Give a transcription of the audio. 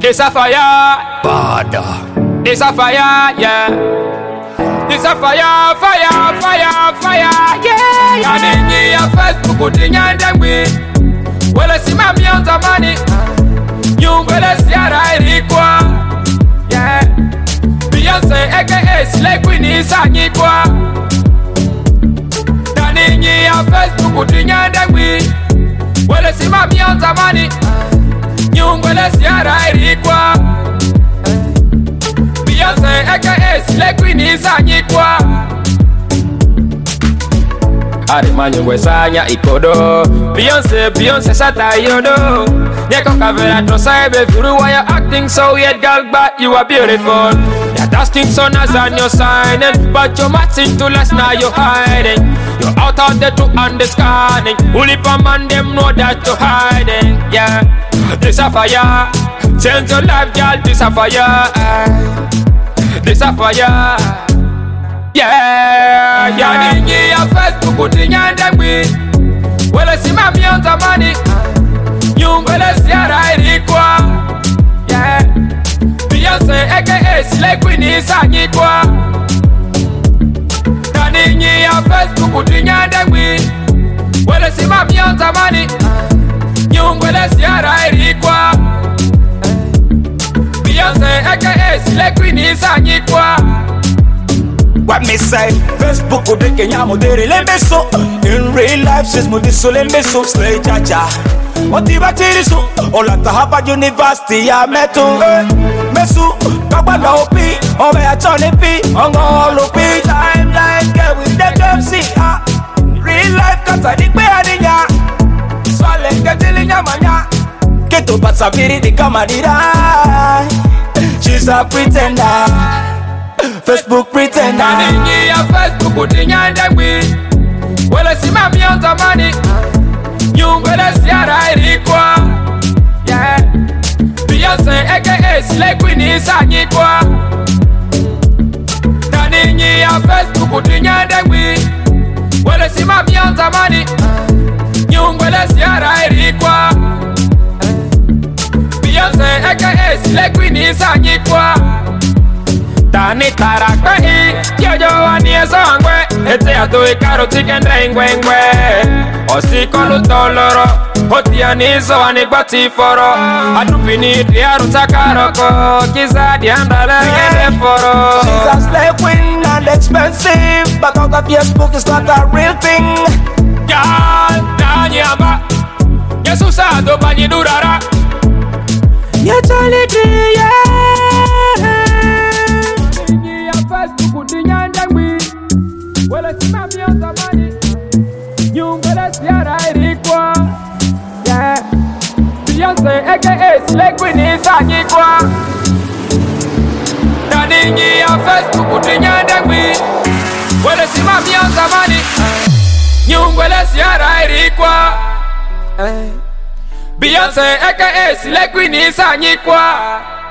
This a fire, Bada. this a fire, yeah. This a fire, fire, fire, fire, yeah. Yaningi ya Facebook utinyanda ngwi. Wele sima mionza mani. Nyungwele siara irikwa, yeah. Beyonce aka Slay Queen isanyikwa. Yaningi ya Facebook utinyanda ngwi. Wele sima mionza mani. Nyungwele siara irikwa. Beyonce aka Slay Queen isanyikwa. Arimanyungwe sanya ikodo. Beyonce sata yodo. Nyeko kavera tosa ebe furu. Why you acting so weird, girl, but you are beautiful. You're dusting so nice and you're signing, but you're matching to less, now you're hiding. You're out there to understanding. Only for man them know that you're hiding. Yeah, this a fire. Change your life, girl, this a fire. This a fire. Yeah, yaningi ya Facebook utinyanda ngwi. Wele sima mionza mani. Nyungwele siara irikwa. Yeah, Beyonce aka Slay Queen isanyikwa. Yaningi ya Facebook utinyanda ngwi. Wele sima mionza mani. Nyungwele siara irikwa. Beyonce aka Slay Queen isanyikwa. What me say? Facebook ko de Kenya mo de lembeso. In real life she's mo diso lembeso. Slay chacha. Motiva tirisu. Ola tahapa university ya metu. Mesu kabala opi. Ome a chole pi. Ongo lopi. Timeline get with the MC. Real life kata di pe adinya. Swale ketili nyamanya. Keto pasabiri di kamadira. She's a pretender. Facebook pretender. Yaningi ya Facebook utinyanda ngwi. Wele sima mionza mani. Nyungwele siara irikwa. Yeah, Beyonce aka Slay Queen isanyikwa. Yaningi ya Facebook utinyanda ngwi. Wele sima mionza mani. Nyungwele siara irikwa. Beyonce aka Slay Queen isanyikwa. Tani tarakwehi, yoyo anieso angwe. Ete atui karo tikendre ingwengwe. Osikolu toloro, hoti aniso anibati foro. Adupini tiaru takaroko, kizadi andale ngende foro. She's a Slay Queen and expensive, but out of Facebook is not a real thing. Girl, nanyamba, Yesusa do banyi durara. Yechaliti, yeah. Facebook utinyanda ngwi. Wele sima mionza mani. Nyungwele siara irikwa. Yeah, Beyonce aka Slay Queen isanyikwa. Yaningi ya Facebook utinyanda ngwi. Wele sima mionza mani. Nyungwele siara irikwa. Beyonce aka Slay Queen isanyikwa.